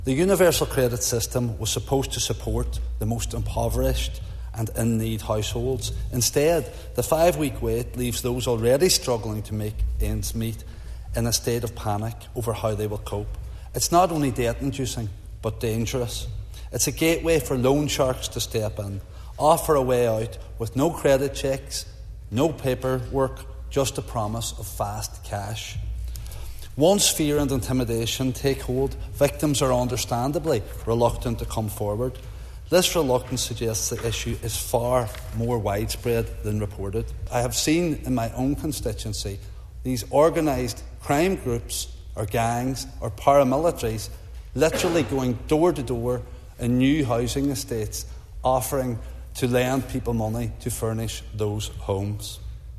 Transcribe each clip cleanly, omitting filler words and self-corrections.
The universal credit system was supposed to support the most impoverished and in-need households. Instead, the 5-week wait leaves those already struggling to make ends meet in a state of panic over how they will cope. It's not only debt-inducing, but dangerous. It's a gateway for loan sharks to step in, offer a way out with no credit checks, no paperwork, just a promise of fast cash. Once fear and intimidation take hold, victims are understandably reluctant to come forward. This reluctance suggests the issue is far more widespread than reported. I have seen in my own constituency these organised crime groups or gangs or paramilitaries literally going door to door in new housing estates, offering to lend people money to furnish those homes.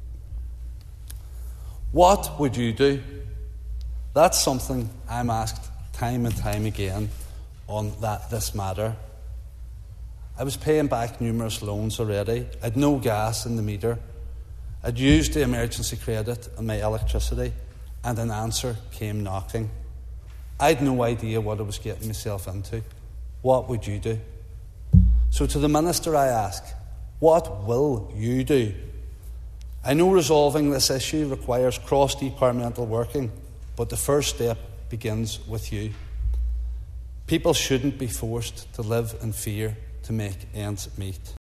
What would you do? That's something I'm asked time and time again on this matter. I was paying back numerous loans already. I had no gas in the meter. I'd used the emergency credit on my electricity, and an answer came knocking. I had no idea what I was getting myself into. What would you do? So to the Minister I ask, what will you do? I know resolving this issue requires cross-departmental working, but the first step begins with you. People shouldn't be forced to live in fear to make ends meet.